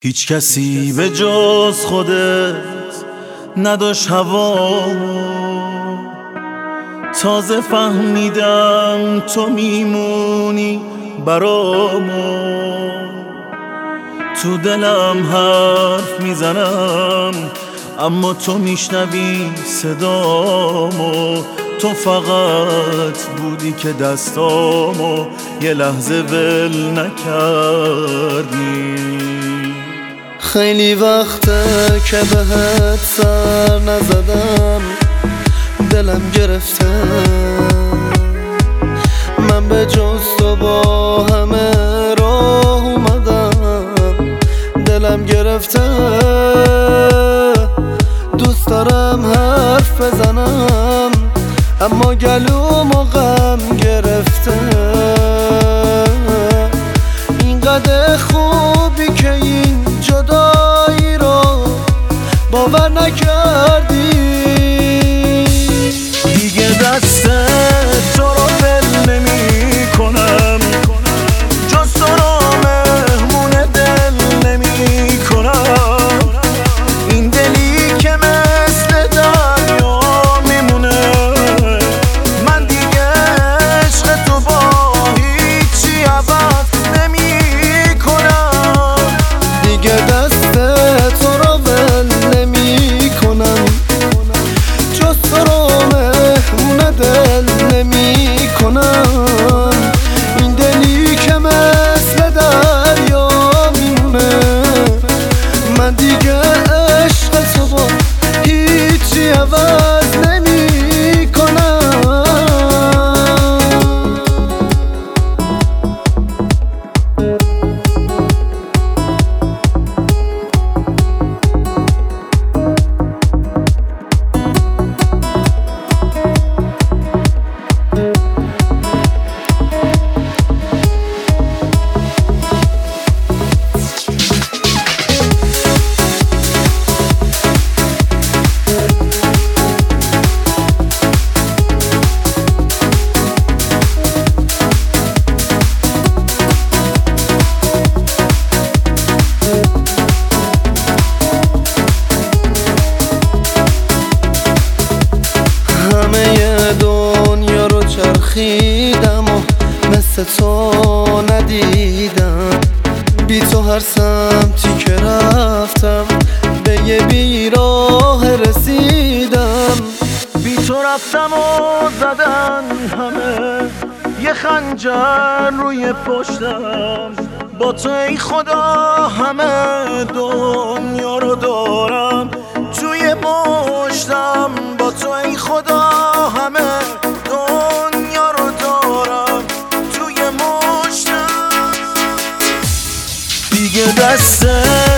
هیچ کسی به جز خودت نداشت هوامو، تازه فهمیدم تو میمونی برامو. تو دلم حرف میزنم اما تو میشنوی صدامو. تو فقط بودی که دستامو یه لحظه ول نکردی. خیلی وقته که بهت سر نزدم، دلم گرفته. من به جز تو با همه راه اومدم، دلم گرفته. دوست دارم حرف بزنم اما گلومو غم گرفته. اینقدر خوبی که این جدایی رو باور نکردی. دیگه دست تو رو ول نمی کنم، جز تو رو مهمون دل نمی کنم. این دلی که مثل دریا میمونه، من دیگه عشق تو با هیچی عوض نمی کنم. دیگه دست تو رو ول نمی کنم، جز تو رو مهمون دل نمی کنم. این دلی که مثل دریا میمونه، من دیگه عشق تو با هیچی عوض نمی کنم. همه دنیا رو چرخیدم و مثل تو ندیدم. بی تو هر سمتی که رفتم به یه بیراه رسیدم. بی تو رفتم و زدن همه یه خنجر روی پشتم. با تو ای خدا همه دنیا رو دارم توی پشتم. با تو ای خدا همه دنیا رو دارم توی مشتم. دیگه دست